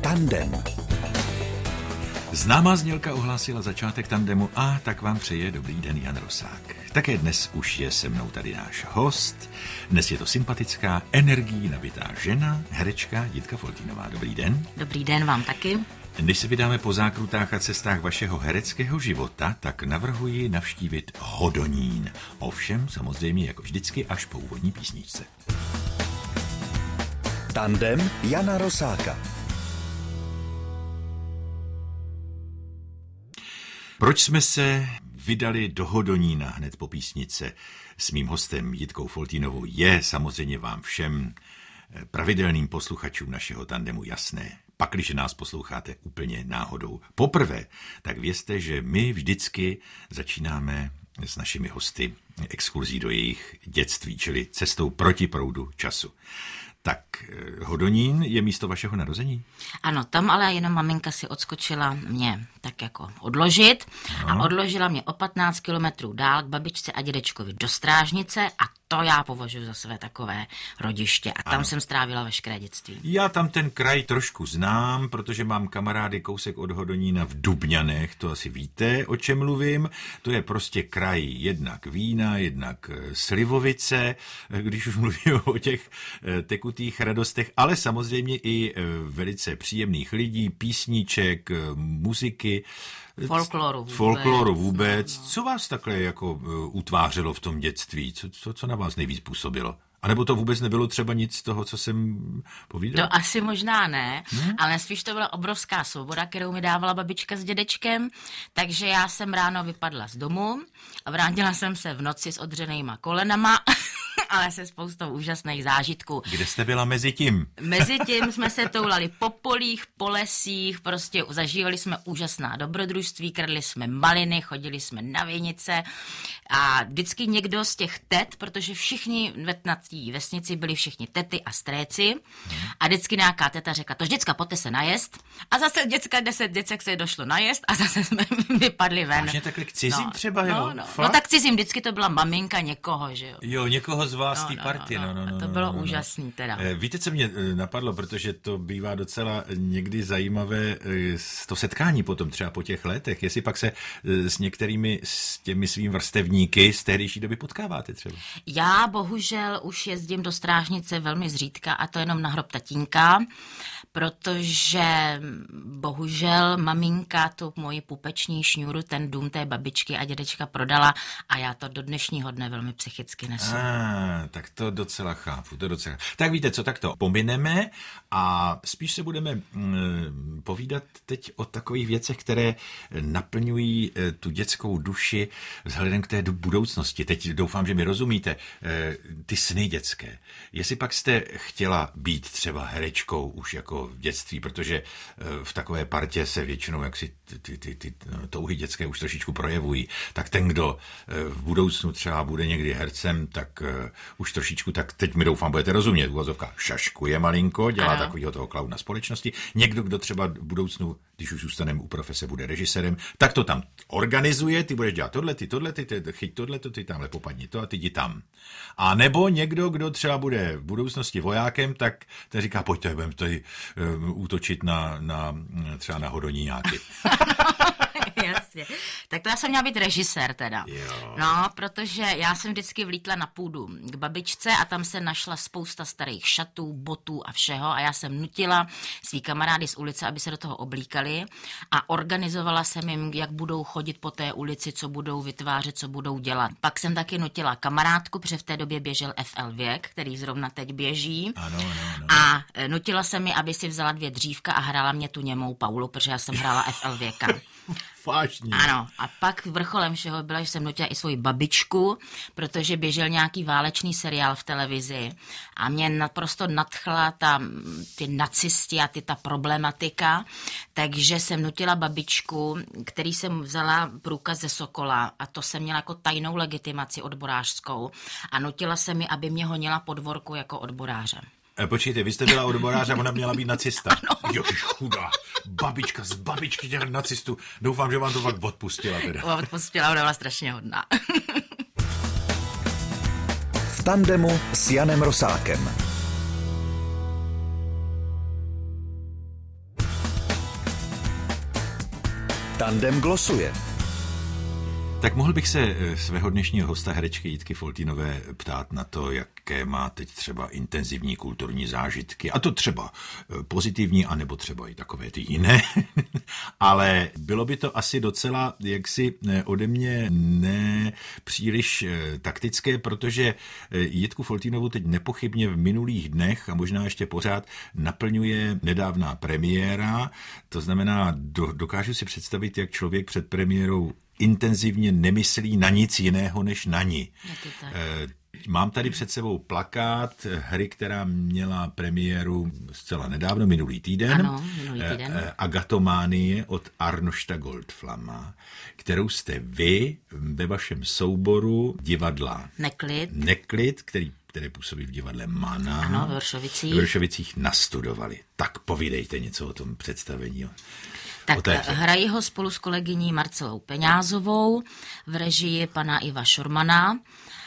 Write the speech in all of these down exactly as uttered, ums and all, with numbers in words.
Tandem. Známá znělka ohlásila začátek tandemu a tak vám přeje dobrý den Jan Rosák. Také dnes už je se mnou tady náš host. Dnes je to sympatická, energií nabitá žena, herečka Jitka Foltínová. Dobrý den. Dobrý den vám taky. Když se vydáme po zákrutách a cestách vašeho hereckého života, tak navrhuji navštívit Hodonín. Ovšem, samozřejmě jako vždycky až po úvodní písničce. Tandem Jana Rosáka. Proč jsme se vydali do Hodonína hned po písnice s mým hostem Jitkou Foltínovou je samozřejmě vám všem pravidelným posluchačům našeho tandemu jasné. Pakliže nás posloucháte úplně náhodou poprvé, tak vězte, že my vždycky začínáme s našimi hosty exkurzí do jejich dětství, čili cestou proti proudu času. Tak Hodonín je místo vašeho narození? Ano, tam ale jenom maminka si odskočila mě tak jako odložit no. a odložila mě o patnáct kilometrů dál k babičce a dědečkovi do Strážnice a to já považuji za své takové rodiště a tam ano. jsem strávila veškeré dětství. Já tam ten kraj trošku znám, protože mám kamarády kousek od Hodonína v Dubňanech, to asi víte, o čem mluvím. To je prostě kraj jednak vína, jednak slivovice, když už mluvím o těch tekutých radostech, ale samozřejmě i velice příjemných lidí, písniček, muziky, folkloru vůbec. Folkloru vůbec. Co vás takhle jako utvářelo v tom dětství? Co, co, co na vás nejvíc působilo? A nebo to vůbec nebylo třeba nic z toho, co jsem povídal? To asi možná ne, hmm? ale spíš to byla obrovská svoboda, kterou mi dávala babička s dědečkem, takže já jsem ráno vypadla z domu a vrátila jsem se v noci s odřenýma kolenama, ale se spoustou úžasných zážitků. Kde jste byla mezi tím? Mezi tím jsme se toulali po polích, po lesích, prostě zažívali jsme úžasná dobrodružství, kradli jsme maliny, chodili jsme na vinice a vždycky někdo z těch tet, protože všichni na té vesnici byli všichni tety a stréci a vždycky nějaká teta řekla, to vždycka pojďte se najest a zase děcka deset děcek se došlo najest a zase jsme vypadli ven. Vážně takhle k cizím no, třeba, no, jo? No, no tak cizím vždycky to byla maminka někoho, že jo? Jo, někoho z vás no, té no, party, no, no, no, no, to no, bylo no, no. úžasný teda. Víte, co mě napadlo, protože to bývá docela někdy zajímavé to setkání potom třeba po těch letech, jestli pak se s některými s těmi svými vrstevníky z tehdejší doby potkáváte třeba. Já bohužel už jezdím do Strážnice velmi zřídka a to jenom na hrob tatínka, protože bohužel maminka tu moji pupeční šňůru, ten dům té babičky a dědečka prodala a já to do dnešního dne velmi psychicky nesu. Ah, tak to docela chápu, to docela. Tak víte co, tak to pomineme a spíš se budeme mm, povídat teď o takových věcech, které naplňují e, tu dětskou duši vzhledem k té budoucnosti. Teď doufám, že mi rozumíte, e, ty sny dětské. Jestli pak jste chtěla být třeba herečkou už jako v dětství, protože e, v takové partě se většinou jaksi ty, ty, ty, ty touhy dětské už trošičku projevují, tak ten, kdo e, v budoucnu třeba bude někdy hercem, tak uh, už trošičku, tak teď mi doufám, budete rozumět, uvozovka šaškuje malinko, dělá ano. takovýho toho klauna společnosti. Někdo, kdo třeba v budoucnu, když už zůstaneme u profese, bude režisérem, tak to tam organizuje, ty budeš dělat tohle, ty tohle, ty, ty chyť tohle, ty tamhle popadni to a ty jdi tam. A nebo někdo, kdo třeba bude v budoucnosti vojákem, tak ten říká, pojďte, budeme tady um, útočit na, na třeba na Hodoníňáky. Jasně. Tak to já jsem měla být režisér teda. Jo. No, protože já jsem vždycky vlítla na půdu k babičce a tam se našla spousta starých šatů, botů a všeho a já jsem nutila svý kamarády z ulice, aby se do toho oblíkali a organizovala jsem jim, jak budou chodit po té ulici, co budou vytvářet, co budou dělat. Pak jsem taky nutila kamarádku, protože v té době běžel F L věk, který zrovna teď běží. Ano, ano, ano. A nutila jsem mi, aby si vzala dvě dřívka a hrála mě tu němou Paulu, protože já jsem hrála F L věka. Vážně. Ano, a pak vrcholem všeho byla, že jsem nutila i svoji babičku, protože běžel nějaký válečný seriál v televizi a mě naprosto nadchla ta, ty nacisti a ty, ta problematika, takže jsem nutila babičku, který jsem vzala průkaz ze Sokola a to jsem měla jako tajnou legitimaci odborářskou a nutila jsem mi, aby mě honila po dvorku jako odboráře. E, počkejte, vy jste byla odborář a ona měla být nacista. Jožiš, chudá. Babička z babičky těch nacistů. Doufám, že vám to fakt odpustila teda. Odpustila, ona byla strašně hodná. V tandemu s Janem Rosákem. Tandem glosuje. Tak mohl bych se svého dnešního hosta, herečky Jitky Foltýnové, ptát na to, jaké má teď třeba intenzivní kulturní zážitky, a to třeba pozitivní, anebo třeba i takové ty jiné, ale bylo by to asi docela jaksi ode mě nepříliš taktické, protože Jitku Foltýnovou teď nepochybně v minulých dnech a možná ještě pořád naplňuje nedávná premiéra, to znamená, do, dokážu si představit, jak člověk před premiérou intenzivně nemyslí na nic jiného, než na ní. Mám tady před sebou plakát hry, která měla premiéru zcela nedávno, minulý týden. Ano, minulý týden. Agatománie od Arnošta Goldflama, kterou jste vy ve vašem souboru divadla Neklid, Neklid který, které působí v divadle Mana. Ano, v Vršovicích. V Vršovicích nastudovali. Tak povídejte něco o tom představení. Tak hrají ho spolu s kolegyní Marcelou Peňázovou v režii pana Iva Šurmana.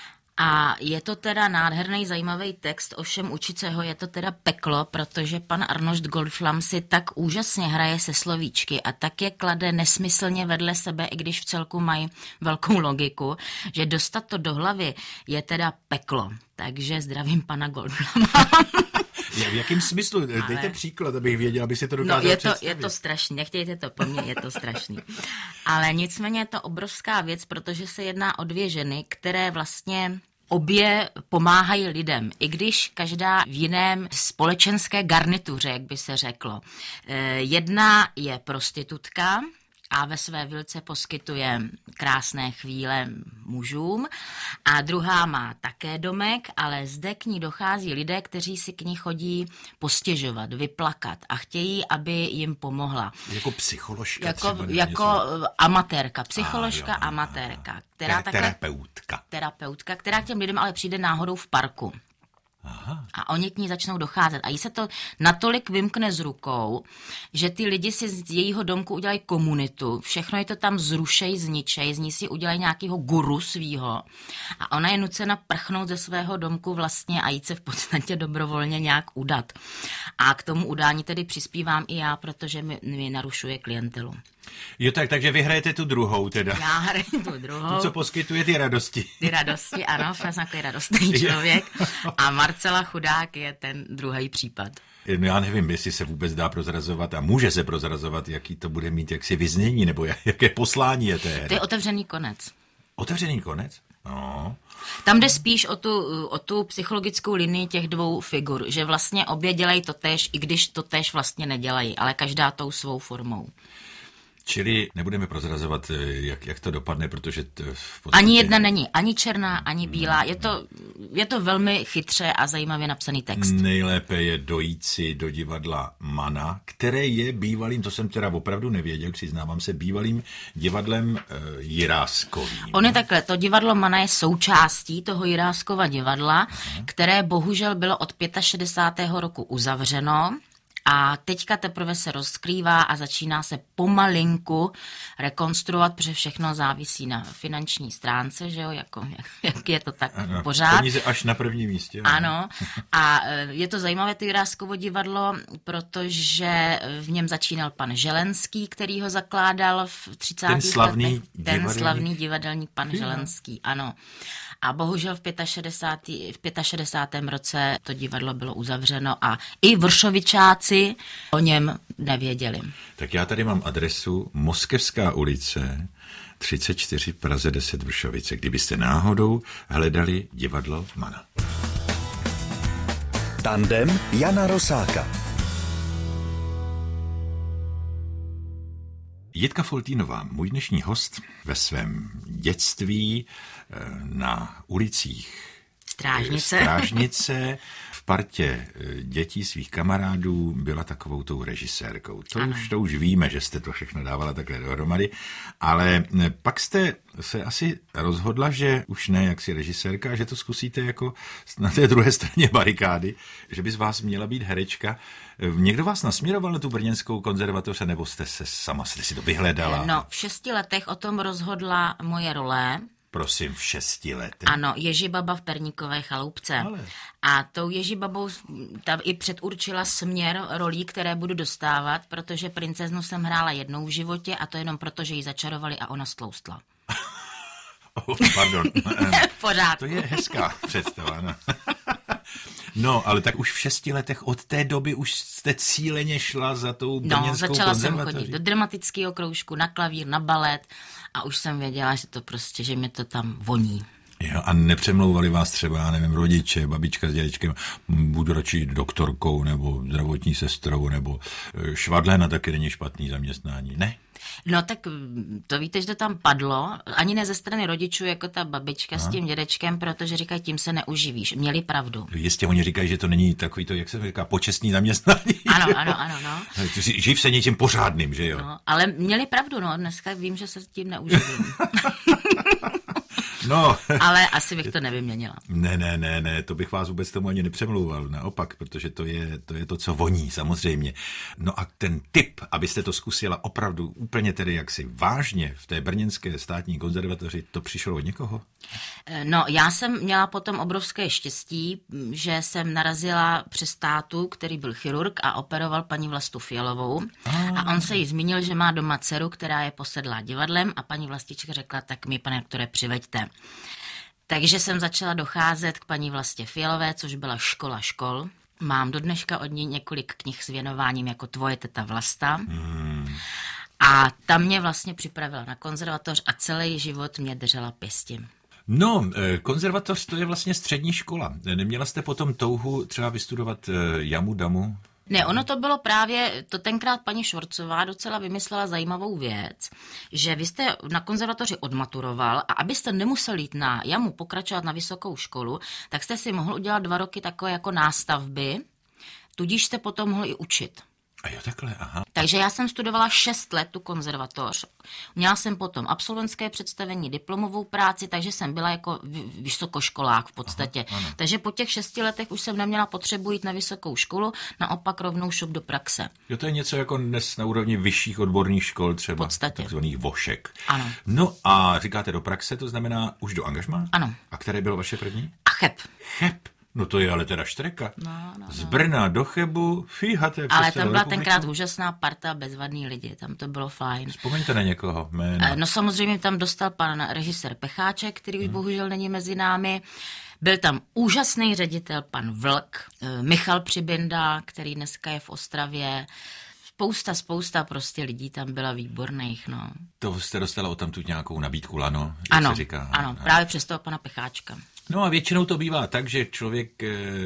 A je to teda nádherný, zajímavý text, ovšem učit se ho je to teda peklo, protože pan Arnošt Goldflam si tak úžasně hraje se slovíčky a tak je klade nesmyslně vedle sebe, i když v celku mají velkou logiku, že dostat to do hlavy je teda peklo. Takže zdravím pana Goldflama. V jakém smyslu? Dejte Ale... příklad, abych věděl, aby si to dokázal no, je to, představit. je to strašný, nechtějte to po mně, je to strašný. Ale nicméně je to obrovská věc, protože se jedná o dvě ženy, které vlastně obě pomáhají lidem, i když každá v jiném společenské garnituře, jak by se řeklo. Jedna je prostitutka a ve své vilce poskytuje krásné chvíle mužům. A druhá má také domek, ale zde k ní dochází lidé, kteří si k ní chodí postěžovat, vyplakat a chtějí, aby jim pomohla. Jako psycholožka Jako, třeba, jako amatérka, psycholožka, a, jo, amatérka. Která Ter- takhle, terapeutka. Terapeutka, která k těm lidem ale přijde náhodou v parku. Aha. A oni k ní začnou docházet. A jí se to natolik vymkne z rukou, že ty lidi si z jejího domku udělají komunitu, všechno je to tam zrušej, zničej, z ní si udělají nějakého guru svýho. A ona je nucena prchnout ze svého domku vlastně a jít se v podstatě dobrovolně nějak udat. A k tomu udání tedy přispívám i já, protože mi, mi narušuje klientelu. Jo, tak, takže vy hrajete tu druhou teda. Já hraju tu druhou. Tu, co poskytuje ty radosti. Ty radosti, ano, jsem takový radostný člověk. A Marcela Chudák je ten druhý případ. No já nevím, jestli se vůbec dá prozrazovat a může se prozrazovat, jaký to bude mít jaksi vyznění, nebo jaké poslání je té hry. To je otevřený konec. Otevřený konec? No. Tam jde spíš o tu, o tu psychologickou linii těch dvou figur, že vlastně obě dělají to též, i když to též vlastně nedělají, ale každá tou svou formou. Čili nebudeme prozrazovat, jak, jak to dopadne, protože to v podstatě... Ani jedna není, ani černá, ani bílá. Je to, je to velmi chytře a zajímavě napsaný text. Nejlépe je dojít si do divadla Mana, které je bývalým, to jsem teda opravdu nevěděl, přiznávám se, bývalým divadlem e, Jiráskovým. On je takhle, to divadlo Mana je součástí toho Jiráskova divadla, Aha. které bohužel bylo od šedesátého pátého roku uzavřeno. A teďka teprve se rozkrývá a začíná se pomalinku rekonstruovat, protože všechno závisí na finanční stránce, že jo, jako, jak, jak je to tak ano, pořád. Peníze až na prvním místě. Ano, a je to zajímavé to Jiráskovo divadlo, protože v něm začínal pan Želenský, který ho zakládal v třicátých Ten slavný letech. Ten divadelník. slavný divadelník pan Želenský, ano. A bohužel v šedesátém pátém v šedesátém pátém roce to divadlo bylo uzavřeno a i Vršovičáci o něm nevěděli. Tak já tady mám adresu Moskevská ulice třicet čtyři Praze deset Vršovice, kdybyste náhodou hledali divadlo Mana. Tandem Jana Rosáka. Jitka Foltýnová, můj dnešní host, ve svém dětství na ulicích Strážnice. Strážnice v partě dětí svých kamarádů byla takovou tou režisérkou. To už, to už víme, že jste to všechno dávala takhle dohromady, ale pak jste se asi rozhodla, že už ne jaksi režisérka, že to zkusíte jako na té druhé straně barikády, že by z vás měla být herečka. Někdo vás nasměroval na tu brněnskou konzervatoř, nebo jste se sama jste si to vyhledala? No, v šesti letech o tom rozhodla moje role, Prosím, v šesti letech? Ano, Ježibaba v Perníkové chaloupce. Ale. A tou Ježibabou tam i předurčila směr rolí, které budu dostávat, protože princeznu jsem hrála jednou v životě a to jenom proto, že ji začarovali a ona stloustla. Oh, pardon. Pořád. To je hezká představa. No. No, ale tak už v šesti letech od té doby už jste cíleně šla za tou brněnskou konzervatoří. No, začala jsem konzervatoří. chodit do dramatického kroužku, na klavír, na balet a už jsem věděla, že to prostě, že mě to tam voní. Jo, a nepřemlouvali vás třeba, nevím, rodiče, babička s dědečkem, budu radši doktorkou nebo zdravotní sestrou nebo švadléna taky není špatný zaměstnání, ne? No tak to víte, že to tam padlo, ani ne ze strany rodičů, jako ta babička Aha. s tím dědečkem, protože říkají, tím se neuživíš. Měli pravdu. Jistě oni říkají, že to není takový to, jak se říká, počestný zaměstnání. Ano, ano, ano, no. Živ se něčím pořádným, že jo? No, ale měli pravdu, no, dneska vím, že se tím neuživím. No. Ale asi bych to nevyměnila. Ne, ne, ne, ne, to bych vás vůbec tomu ani nepřemlouval, naopak, protože to je, to je to, co voní, samozřejmě. No a ten tip, abyste to zkusila opravdu úplně tedy jaksi vážně v té brněnské státní konzervatoři, to přišlo od někoho? No, já jsem měla potom obrovské štěstí, že jsem narazila přes tátu, který byl chirurg a operoval paní Vlastu Fialovou. A on se jí zmínil, že má doma dceru, která je posedlá divadlem a paní Vlastička řekla, tak mi, pane doktore, přiveďte. Takže jsem začala docházet k paní Vlastě Fialové, což byla škola škol. Mám do dneška od ní několik knih s věnováním jako Tvoje teta Vlasta. Hmm. A ta mě vlastně připravila na konzervatoř a celý život mě držela pěsti. No, konzervatoř to je vlastně střední škola. Neměla jste potom touhu třeba vystudovat jamu damu? Ne, ono to bylo právě, to tenkrát paní Švorcová docela vymyslela zajímavou věc, že vy jste na konzervatoři odmaturoval a abyste nemusel jít na jamu pokračovat na vysokou školu, tak jste si mohl udělat dva roky takové jako nástavby, tudíž jste potom mohl i učit. A jo, takhle, aha. Takže já jsem studovala šest let tu konzervatoř. Měla jsem potom absolventské představení, diplomovou práci, takže jsem byla jako vysokoškolák v podstatě. Aha, takže po těch šesti letech už jsem neměla potřebu jít na vysokou školu, naopak rovnou šup do praxe. Jo, to je něco jako dnes na úrovni vyšších odborných škol, třeba takzvaných vošek. Ano. No a říkáte do praxe, to znamená už do angažmá? Ano. A které bylo vaše první? A cheb. Cheb. No to je ale teda štreka. No, no, no. Z Brna do Chebu, fíhate. Ale tam byla tenkrát úžasná parta, bezvadný lidi, tam to bylo fajn. Vzpomeňte na někoho, jméno. No samozřejmě tam dostal pan režisér Pecháček, který už hmm. bohužel není mezi námi. Byl tam úžasný ředitel pan Vlk, Michal Přibinda, který dneska je v Ostravě. Spousta, spousta prostě lidí tam byla výborných, no. To jste dostala odtamtud nějakou nabídku lano, jak ano, se říká. Ano, ano, právě přes toho pana Pecháčka. No a většinou to bývá tak, že člověk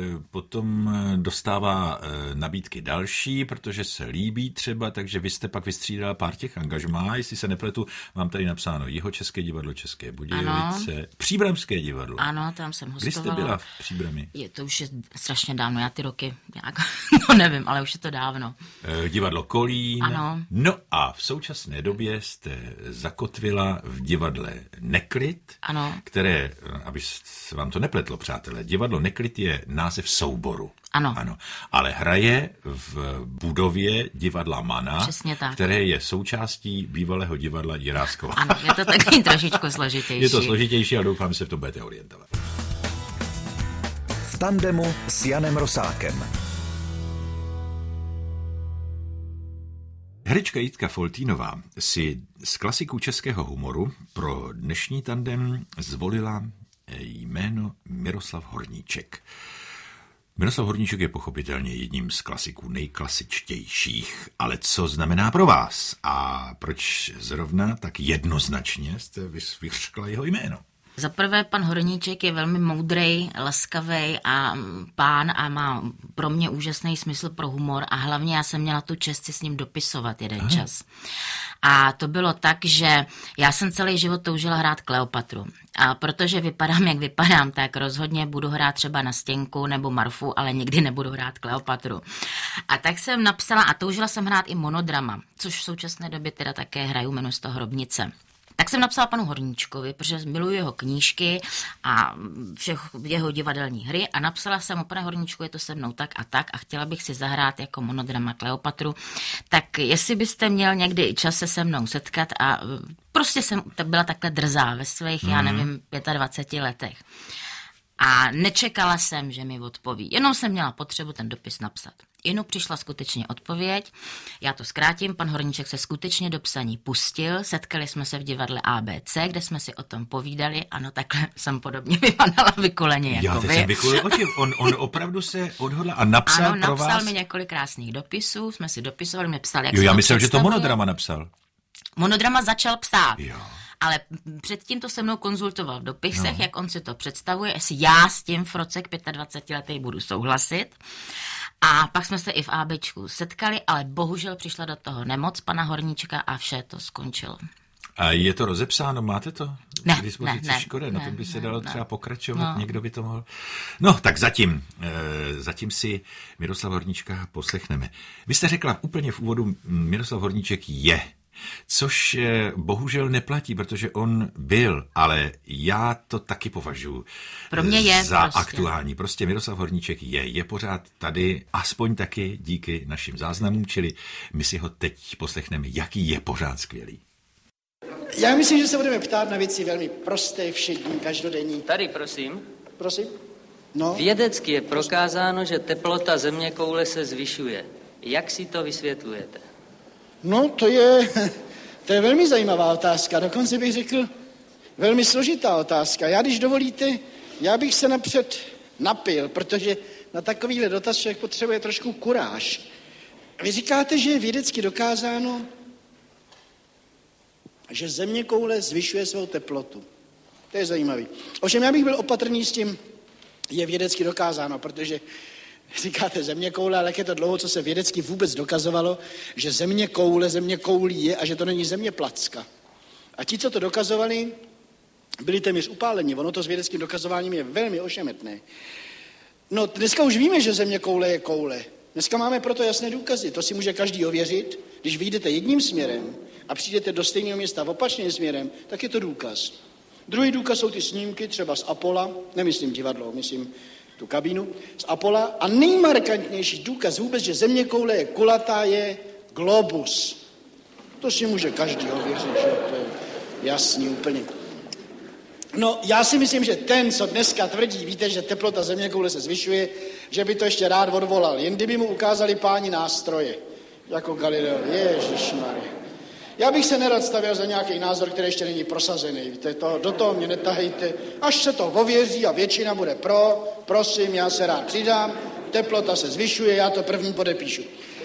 potom dostává nabídky další, protože se líbí třeba, takže vy jste pak vystřídala pár těch angažmá, jestli se nepletu, mám tady napsáno Jihočeské divadlo České Budějovice, ano. Příbramské divadlo. Ano, tam jsem hostovala. Kdy jste byla v Příbrami? Je, to už je strašně dávno, já ty roky nějak, no nevím, ale už je to dávno. E, divadlo Kolín. Ano. No a v současné době jste zakotvila v divadle Neklid, ano. které, aby vám to nepletlo, přátelé, divadlo Neklid je název souboru. Ano. ano. Ale hraje v budově divadla Mana, přesně tak. Které je součástí bývalého divadla Jiráskova. Ano, je to taky trošičku složitější. Je to složitější a doufám, že se v tom budete orientovat. V tandemu s Janem Rosákem. Herečka Jitka Foltínová si z klasiků českého humoru pro dnešní tandem zvolila jméno Miroslav Horníček. Miroslav Horníček je pochopitelně jedním z klasiků nejklasičtějších, ale co znamená pro vás a proč zrovna tak jednoznačně jste vyřkla jeho jméno? Za prvé, pan Horníček je velmi moudrej, laskavý a pán a má pro mě úžasný smysl pro humor a hlavně já jsem měla tu čest si s ním dopisovat jeden Aha. čas. A to bylo tak, že já jsem celý život toužila hrát Kleopatru. A protože vypadám, jak vypadám, tak rozhodně budu hrát třeba na Stěnku nebo Marfu, ale nikdy nebudu hrát Kleopatru. A tak jsem napsala a toužila jsem hrát i monodrama, což v současné době teda také hraju, jmenuji se to Hrobnice. Tak jsem napsala panu Horníčkovi, protože miluji jeho knížky a všech jeho divadelní hry a napsala jsem mu, pane Horníčku, je to se mnou tak a tak a chtěla bych si zahrát jako monodrama Kleopatru. Tak jestli byste měl někdy čas se se mnou setkat a Prostě jsem byla takhle drzá ve svých, mm. já nevím, dvaceti pěti letech. A nečekala jsem, že mi odpoví. Jenom jsem měla potřebu ten dopis napsat. Jenom přišla skutečně odpověď. Já to zkrátím, pan Horníček se skutečně do psaní pustil. Setkali jsme se v divadle A B C, kde jsme si o tom povídali. Ano, takhle jsem podobně vypadala vykuleně jako Já teď vy. jsem vykuleně oči. On, on opravdu se odhodl a napsal ano, pro vás? napsal mi několik krásných dopisů, jsme si dopisovali, mi psal, jak Jo, se já to myslel, že to představuje. Monodrama napsal. Monodrama začal psát. Jo. Ale předtím to se mnou konzultoval v dopisech, No. jak on si to představuje, jestli já s tím v roce k dvaceti pěti budu souhlasit. A pak jsme se i v ABčku setkali, ale bohužel přišla do toho nemoc pana Horníčka a vše to skončilo. A je to rozepsáno, máte to? Ne, K dispozici? ne, ne, Škoda, na ne, tom by se ne, dalo ne. třeba pokračovat, No. někdo by to mohl. No, tak zatím, e, zatím si Miroslav Horníčka poslechneme. Vy jste řekla úplně v úvodu, Miroslav Horníček je, což e, bohužel neplatí, protože on byl, ale já to taky považuji Pro mě je za prostě. aktuální. Prostě Miroslav Horníček je, je pořád tady, aspoň taky díky našim záznamům, čili my si ho teď poslechneme, jaký je pořád skvělý. Já myslím, že se budeme ptát na věci velmi prosté, všední, každodenní. Tady, prosím. Prosím? No, Vědecky je prokázáno, že teplota zeměkoule se zvyšuje. Jak si to vysvětlujete? no to je, to je velmi zajímavá otázka, dokonce bych řekl velmi složitá otázka. Já, když dovolíte, já bych se napřed napil, protože na takovýhle dotaz člověk potřebuje trošku kuráž. Vy říkáte, že je vědecky dokázáno, že zeměkoule zvyšuje svou teplotu. To je zajímavý. Ovšem já bych byl opatrný s tím, je vědecky dokázáno, protože říkáte zeměkoule, ale jak je to dlouho, co se vědecky vůbec dokazovalo, že zeměkoule, zeměkoulí je a že to není zeměplacka. A ti, co to dokazovali, byli téměř upáleni. Ono to s vědeckým dokazováním je velmi ošemetné. No, dneska už víme, že zeměkoule je koule. Dneska máme proto jasné důkazy. To si může každý ověřit. Když vyjdete jedním směrem a přijdete do stejného města opačným směrem, tak je to důkaz. Druhý důkaz jsou ty snímky, třeba z Apola, nemyslím divadlo, myslím tu kabínu, z Apola. A nejmarkantnější důkaz vůbec, že zeměkoule je kulatá, je globus. To si může každý ověřit, že to je jasný úplně. No, já si myslím, že ten, co dneska tvrdí, víte, že teplota zeměkoule se zvyšuje, že by to ještě rád odvolal. Jen kdyby mu ukázali páni nástroje, jako Galileo. Ježišmarja. Já bych se nerad stavěl za nějaký názor, který ještě není prosazený. Víte, to, do toho mě netahejte. Až se to ověří a většina bude pro, prosím, já se rád přidám, teplota se zvyšuje, já to první podepíšu.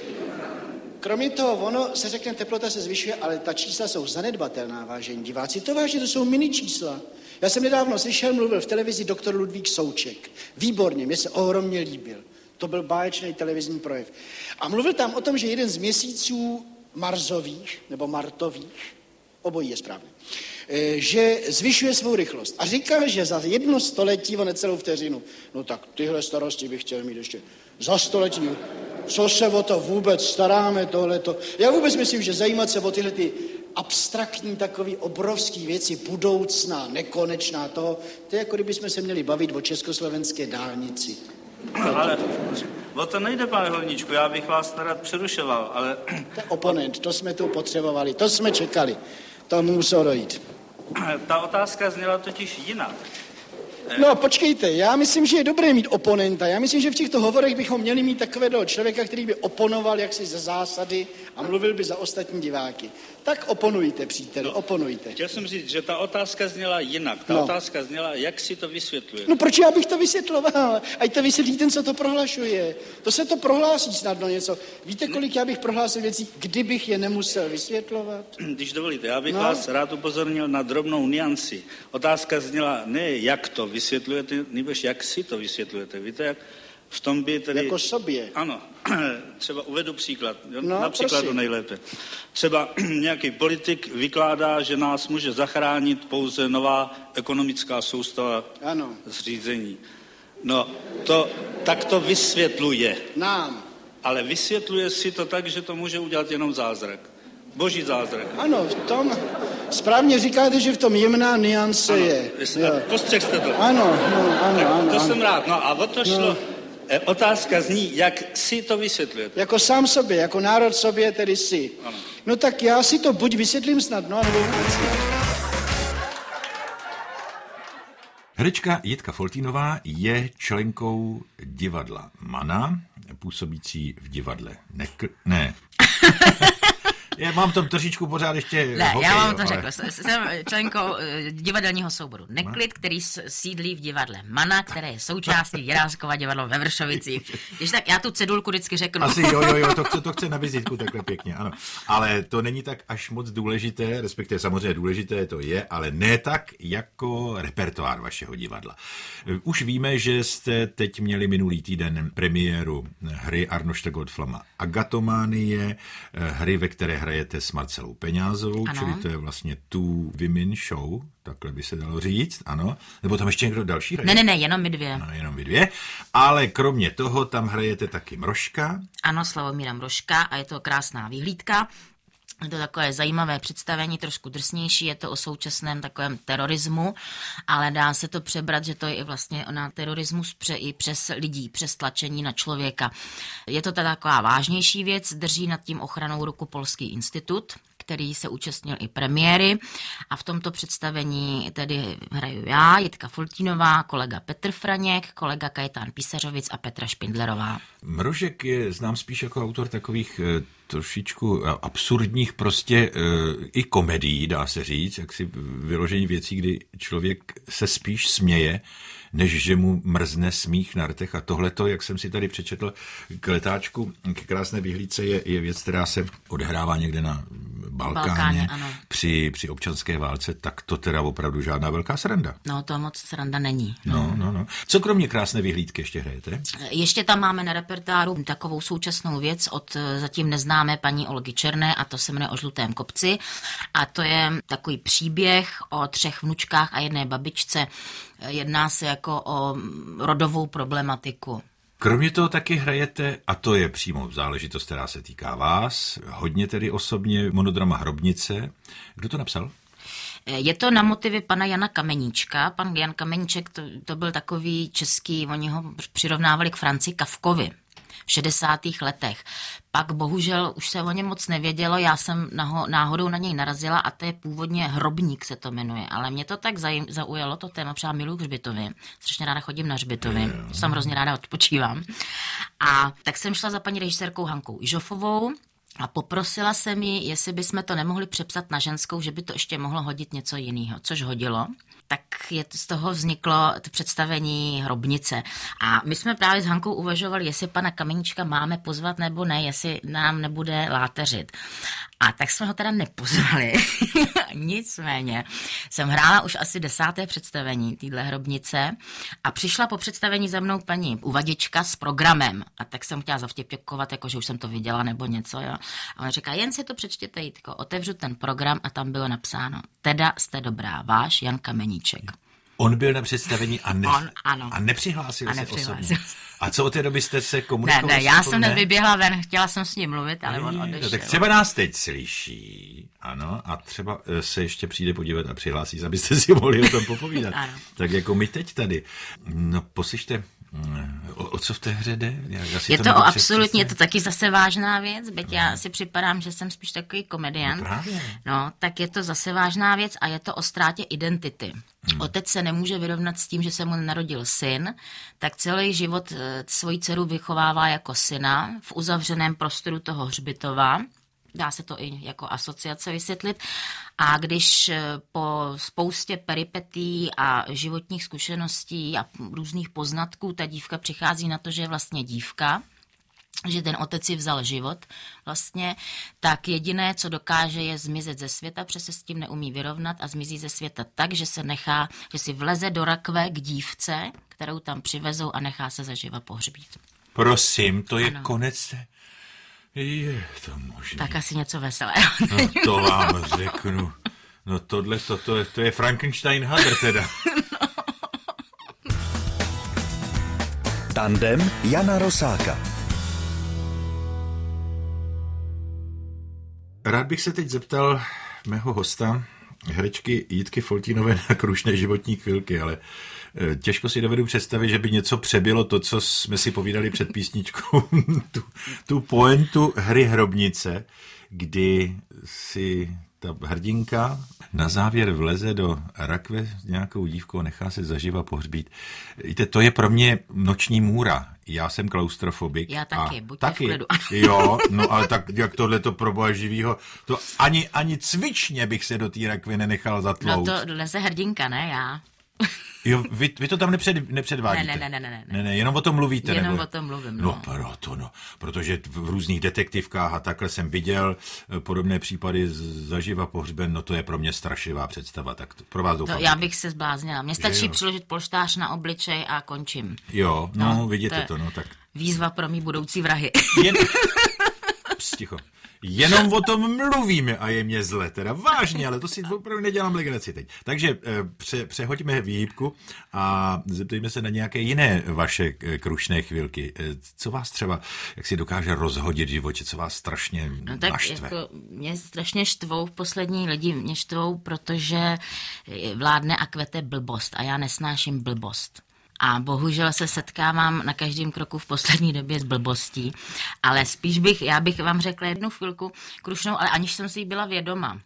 Kromě toho, ono se řekne, teplota se zvyšuje, ale ta čísla jsou zanedbatelná, vážení diváci. To vážně, to jsou mini čísla. Já jsem nedávno slyšel, mluvil v televizi doktor Ludvík Souček. Výborně, mě se ohromně líbil. To byl báječný televizní projev. A mluvil tam o tom, že jeden z měsíců marzových, nebo martových, obojí je správně, že zvyšuje svou rychlost. A říká, že za jedno století, o necelou vteřinu, no tak tyhle starosti bych chtěl mít ještě za století. Co se o to vůbec staráme, tohleto. Já vůbec myslím, že zajímat se o tyhle ty abstraktní takový obrovský věci, budoucná, nekonečná toho, to je jako kdybychom se měli bavit o československé dálnici. Ale o to nejde, pane Horníčku, já bych vás nerad přerušoval, ale... To je oponent, to jsme tu potřebovali, to jsme čekali, to muselo dojít. Ta otázka zněla totiž jinak. No, počkejte, já myslím, že je dobré mít oponenta. Já myslím, že v těchto hovorech bychom měli mít takového člověka, který by oponoval jaksi ze zásady a mluvil by za ostatní diváky. Tak oponujte, příteli, no, oponujte. Chtěl jsem říct, že ta otázka zněla jinak. Ta no. otázka zněla, jak si to vysvětluje. No, proč já bych to vysvětloval? Ať to vysvětlí ten, co to prohlašuje. To se to prohlásí snadno něco. Víte, kolik já bych prohlásil věcí, kdybych je nemusel vysvětlovat? Když dovolíte, já bych no. vás rád upozornil na drobnou nianci. Otázka zněla ne, jak to vysvětlujete, nebož jak si to vysvětlujete. Víte, jak v tom by tedy... Jako sobě. Ano, třeba uvedu příklad, jo? No, na příkladu prosím. nejlépe. Třeba nějaký politik vykládá, že nás může zachránit pouze nová ekonomická soustava ano. zřízení. No, to, tak to vysvětluje. Nám. Ale vysvětluje si to tak, že to může udělat jenom zázrak. Boží zázrak. Ano, v tom... Správně říkáte, že v tom jemná niance ano, je. Postřeh jste to. Ano, no, ano, tak ano. to ano. jsem rád. No a o to šlo... No. Otázka zní, jak si to vysvětlujete? Jako sám sobě, jako národ sobě, tedy si. Ano. No tak já si to buď vysvětlím snadno, nebo vůbec ne. Herečka Jitka Foltínová je členkou divadla Mana, působící v divadle Nekl... Ne. Já mám v tom trošičku pořád ještě Ne, hokej, já vám to ale... řekl. Jsem členkou uh, divadelního souboru Neklid, který sídlí v divadle Mana, které je součástí Jiráskova divadlo ve Vršovicích. Když tak já tu cedulku vždycky řeknu. Asi jo, jo, jo, to chce, to chce na vizitku takhle pěkně, ano. Ale to není tak až moc důležité, respektive samozřejmě důležité to je, ale ne tak jako repertoár vašeho divadla. Už víme, že jste teď měli minulý týden premiéru hry Arnošta Goldflama Agatománie, hry, ve které hrajete s Marcelou Peňázovou, ano. Čili to je vlastně Two Women Show, takhle by se dalo říct, ano. Nebo tam ještě někdo další hraje? Ne, ne, ne, jenom my dvě. Ano, jenom my dvě. Ale kromě toho tam hrajete taky Mrožka. Ano, Slavomíra Mrožka a je to krásná výhlídka. Je to takové zajímavé představení, trošku drsnější, je to o současném takovém terorismu, ale dá se to přebrat, že to je i vlastně na terorismus pře, i přes lidí, přes tlačení na člověka. Je to teda taková vážnější věc, drží nad tím ochranou ruku Polský institut, který se účastnil i premiéry a v tomto představení tedy hraju já, Jitka Foltínová, kolega Petr Franěk, kolega Kajetán Písařovic a Petra Špindlerová. Mrožek je znám spíš jako autor takových e, trošičku absurdních prostě e, i komedií, dá se říct, jaksi vyložení věcí, kdy člověk se spíš směje, než že mu mrzne smích na rtech. A tohleto, jak jsem si tady přečetl k letáčku, k krásné vyhlídce, je, je věc, která se odehrává někde na Balkáně, Balkáně při, při občanské válce, tak to teda opravdu žádná velká sranda. No, to moc sranda není. No, no, no. Co kromě krásné vyhlídky ještě hrajete? Ještě tam máme na repertoáru takovou současnou věc od zatím neznámé paní Olgy Černé a to se jmenuje O žlutém kopci a to je takový příběh o třech vnučkách a jedné babičce. Jedná se jako o rodovou problematiku. Kromě toho taky hrajete, a to je přímo záležitost, která se týká vás, hodně tedy osobně, monodrama Hrobnice. Kdo to napsal? Je to na motivy pana Jana Kameníčka. Pan Jan Kameníček to, to byl takový český, oni ho přirovnávali k Franci Kafkovi v šedesátých letech. Pak bohužel už se o něm moc nevědělo, já jsem naho, náhodou na něj narazila a to je původně Hrobník se to jmenuje, ale mě to tak zaj, zaujalo, to téma, třeba miluji hřbitovy, strašně ráda chodím na hřbitovy, jsem hrozně ráda odpočívám. A tak jsem šla za paní režisérkou Hankou Ižofovou a poprosila jsem ji, jestli bychom to nemohli přepsat na ženskou, že by to ještě mohlo hodit něco jiného, což hodilo. Tak je, z toho vzniklo to představení Hrobnice. A my jsme právě s Hankou uvažovali, jestli pana Kameníčka máme pozvat nebo ne, jestli nám nebude láteřit. A tak jsme ho teda nepozvali. Nicméně jsem hrála už asi desáté představení téhle Hrobnice a přišla po představení za mnou paní uvaděčka s programem. A tak jsem chtěla zavtěpěkovat, jako že už jsem to viděla nebo něco. Jo. A ona říká, jen si to přečtěte, Jitko, otevřu ten program a tam bylo napsáno, teda jste dobrá, váš Jan Kameníček. On byl na představení a, ne, On, ano. a nepřihlásil a se nepřihlásil. osobně. A co od té doby jste se komunikovali? Ne, ne, já jsem nevyběhla ven, chtěla jsem s ním mluvit, ale on odešel. No, tak třeba nás teď slyší, ano, a třeba se ještě přijde podívat a přihlásí, abyste si mohli o tom popovídat. Tak jako my teď tady. No, poslyšte, o, o co v té hře jde? Je to, to o absolutně, je to taky zase vážná věc, byť no. Já si připadám, že jsem spíš takový komediant. No, právě. No, tak je to zase vážná věc a je to o ztrátě identity. Hmm. Otec se nemůže vyrovnat s tím, že se mu narodil syn, tak celý život svoji dceru vychovává jako syna v uzavřeném prostoru toho hřbitova. Dá se to i jako asociace vysvětlit. A když po spoustě peripetí a životních zkušeností a různých poznatků ta dívka přichází na to, že je vlastně dívka, že ten otec si vzal život vlastně, tak jediné, co dokáže, je zmizet ze světa, protože se s tím neumí vyrovnat a zmizí ze světa tak, že se nechá, že si vleze do rakve k dívce, kterou tam přivezou a nechá se zaživa pohřbít. Prosím, to je ano. Konec. Je to možné. Tak asi něco veselého. No to vám řeknu. No tohle, to, to, to je Frankenstein hadr teda. Tandem Jana Rosáka. Rád bych se teď zeptal mého hosta, herečky Jitky Foltínové na krušné životní chvilky, ale Těžko si dovedu představit, že by něco přebylo to, co jsme si povídali před písničkou, tu, tu pointu hry Hrobnice, kdy si ta hrdinka na závěr vleze do rakve s nějakou dívkou a nechá se zaživa pohřbít. Víte, to je pro mě noční můra. Já jsem klaustrofobik. Já taky, buďte taky. v klidu. Jo, no ale tak jak tohleto pro boha živýho, to ani, ani cvičně bych se do té rakve nenechal zatlouct. No to leze hrdinka, ne já. Jo, vy, vy to tam nepřed, nepředvádíte? Ne, ne, ne, ne, ne. ne, ne jenom o tom mluvíte. Jenom nebo... o tom mluvím, no. No proto, no, protože v různých detektivkách a takhle jsem viděl podobné případy zaživa pohřben, no to je pro mě strašivá představa, tak to pro vás doufám. To já bych se zbláznila. Mně stačí jo? přiložit polštář na obličej a končím. Jo, no, No, vidíte to je- to, no tak. Výzva pro mý budoucí vrahy. Jen... Pst, ticho. Jenom o tom mluvíme a je mě zle, teda vážně, ale to si opravdu nedělám legraci teď. Takže pře, přehoďme výhybku a zeptejme se na nějaké jiné vaše krušné chvilky. Co vás třeba, jak si dokáže rozhodit v životě, co vás strašně No tak naštve? jako mě strašně štvou v poslední lidi, mě štvou, protože vládne a kvete blbost a já nesnáším blbost. A bohužel se setkávám na každém kroku v poslední době s blbostí, ale spíš bych, já bych vám řekla jednu chvilku krušnou, ale aniž jsem si jí byla vědoma.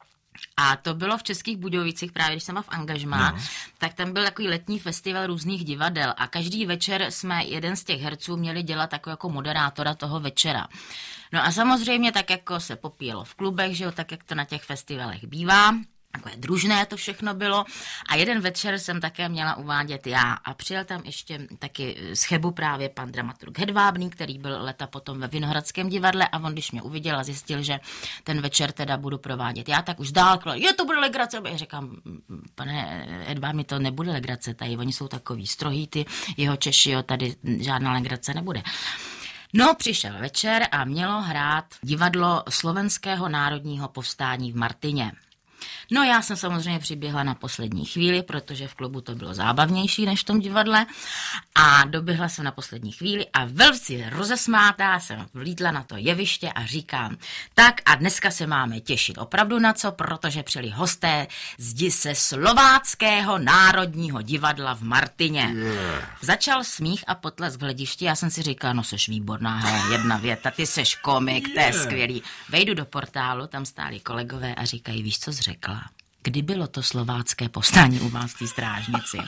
A to bylo v Českých Budějovicích, právě když jsem byla v angažmá, no. Tak tam byl takový letní festival různých divadel a každý večer jsme jeden z těch herců měli dělat takového jako moderátora toho večera. No a samozřejmě tak jako se popíjelo v klubech, že jo, tak jak to na těch festivalech bývá. Takové družné to všechno bylo a jeden večer jsem také měla uvádět já a přijel tam ještě taky z Chebu právě pan dramaturg Hedvábný, který byl leta potom ve Vinohradském divadle a on když mě uviděl a zjistil, že ten večer teda budu provádět já, tak už dál, je to bude legrace, já říkám, pane Hedvábný, to nebude legrace, tady oni jsou takový strohý, ty jeho Češi, jo, tady žádná legrace nebude. No, přišel večer a mělo hrát divadlo Slovenského národního povstání v Martyně. No já jsem samozřejmě přiběhla na poslední chvíli, protože v klubu to bylo zábavnější než v tom divadle a doběhla jsem na poslední chvíli a velmi rozesmátá jsem vlítla na to jeviště a říkám, tak a dneska se máme těšit opravdu na co, protože přijeli hosté zdi se Slováckého národního divadla v Martyně. Yeah. Začal smích a potlesk v hledišti, já jsem si říkala, no seš výborná, hele, jedna věta, ty seš komik, yeah. To je skvělý. Vejdu do portálu, tam stáli kolegové a říkají, víš, co jsi řekla? Kdy bylo to slovácké povstání u vás v té strážnici?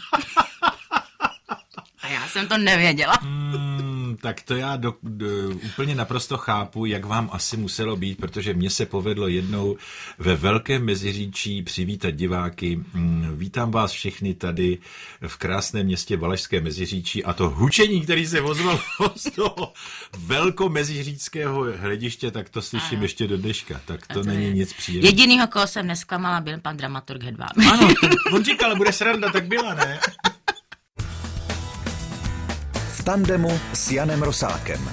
A já jsem to nevěděla. Hmm, tak to já do, do, úplně naprosto chápu, jak vám asi muselo být, protože mně se povedlo jednou ve Velkém Meziříčí přivítat diváky. Hmm, vítám vás všechny tady v krásném městě Valašské Meziříčí a to hučení, který se ozvalo z toho velkomeziříckého hlediště, tak to slyším ano. ještě do dneška. Tak to, to není je. nic příjemného. Jedinýho, koho jsem nesklamala, byl pan dramaturg Hedváb. Ano, on říkal, bude sranda, tak byla, ne? V tandemu s Janem Rosákem.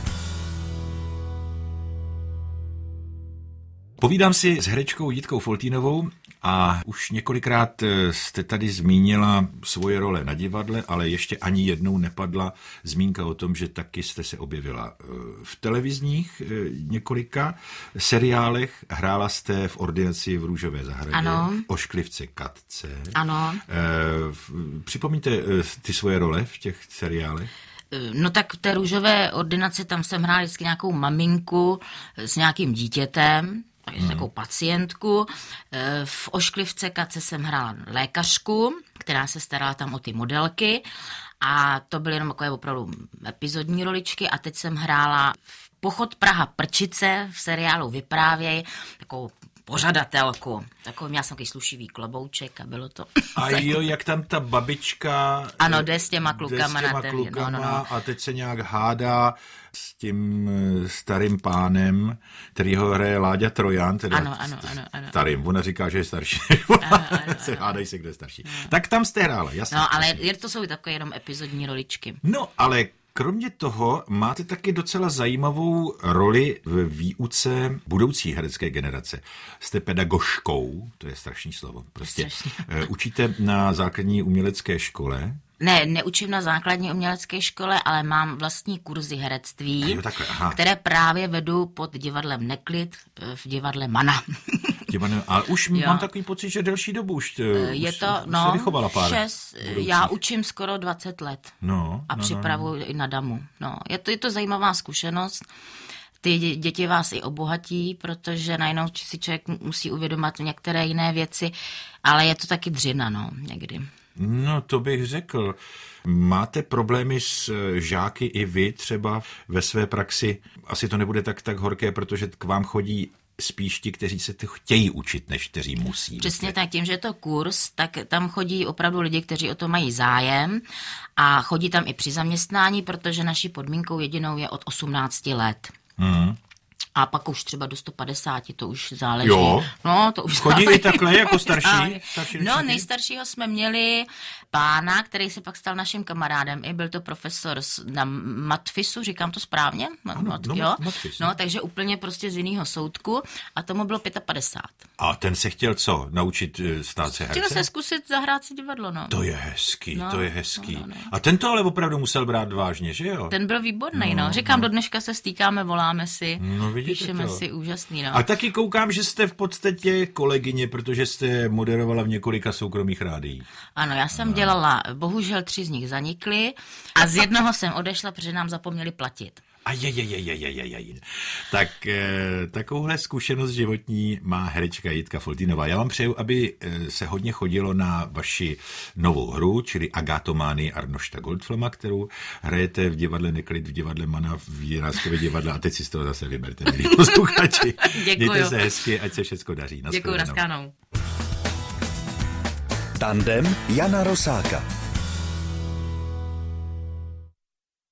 Povídám si s herečkou Jitkou Foltýnovou a už několikrát jste tady zmínila svoje role na divadle, ale ještě ani jednou nepadla zmínka o tom, že taky jste se objevila v televizních několika seriálech. Hrála jste v Ordinaci v Růžové zahradě, ano. v Ošklivce Katce. Ano. Připomeňte ty svoje role v těch seriálech. No tak v té Růžové ordinaci tam jsem hrála vždycky nějakou maminku s nějakým dítětem, takže hmm. takovou pacientku. V Ošklivce Katce jsem hrála lékařku, která se starala tam o ty modelky a to byly jenom takové opravdu epizodní roličky a teď jsem hrála v Pochod Praha Prčice v seriálu Vyprávěj, takovou pořadatelku. Takový, měla jsem takový slušivý klobouček a bylo to... A jo, jak tam ta babička... Ano, jde s těma klukama, s těma na ten... klukama no, no, no. A teď se nějak hádá s tím starým pánem, který ho hraje Láďa Trojan, teda ano, ano, ano, ano. starým. Ona říká, že je starší. Ano, ano, se ano. hádají se, kdo je starší. No. Tak tam jste hrála, jasně. No, ale to jsou takové jenom epizodní roličky. No, ale kromě toho máte taky docela zajímavou roli v výuce budoucí herecké generace. Jste pedagožkou, to je strašný slovo. Prostě strašný. Učíte na základní umělecké škole. Ne, neučím na základní umělecké škole, ale mám vlastní kurzy herectví, jo, takhle, aha. které právě vedu pod divadlem Neklid v divadle Mana. Těma ne... Ale už jo. mám takový pocit, že delší dobu už, je už, to, už no, se vychovala pár šest, já učím skoro dvacet let no, a no, připravuji no, no. i na damu. No, je, to, je to zajímavá zkušenost. Ty děti vás i obohatí, protože najednou si člověk musí uvědomat některé jiné věci, ale je to taky dřina, no, někdy. No, to bych řekl. Máte problémy s žáky i vy třeba ve své praxi? Asi to nebude tak, tak horké, protože k vám chodí spíš ti, kteří se to chtějí učit, než kteří musí. Přesně tak, tím, že je to kurz, tak tam chodí opravdu lidi, kteří o to mají zájem a chodí tam i při zaměstnání, protože naší podmínkou jedinou je od osmnácti let. Hmm. A pak už třeba do sto padesát, to už záleží. Jo. No, to už chodí záleží. I takhle jako starší? starší no, nejstaršího jsme měli pána, který se pak stal naším kamarádem. I byl to profesor na Matfisu, říkám to správně? Ano, Mat, no, jo? Matfis, no, takže úplně prostě z jiného soudku a tomu bylo padesát pět. A ten se chtěl co? Naučit stát se hercem? Chtěl se zkusit zahrát si divadlo, no. To je hezký, no, to je hezký. No, no, no. A ten to ale opravdu musel brát vážně, že jo? Ten byl výborný, no. no. Říkám, no. do dneška se stýkáme, voláme si, no, píšeme to. si, úžasný, no. A taky koukám, že jste v podstatě kolegyně, protože jste moderovala v několika soukromých rádiích. Ano, já jsem no. dělala, bohužel tři z nich zanikly a z jednoho jsem odešla, protože nám zapomněli platit. A je, je, je, je, je, je, je. Tak e, takovouhle zkušenost životní má herečka Jitka Foltýnová. Já vám přeju, aby e, se hodně chodilo na vaši novou hru, čili Agatománii Arnošta Goldflama, kterou hrajete v divadle Neklid, v divadle Mana, v Jiráskově divadle a teď si z toho zase vyberte, milí posluchači. Děkuju. Mějte se hezky, ať se všechno daří. Děkuju, na shledanou. Tandem Jana Rosáka.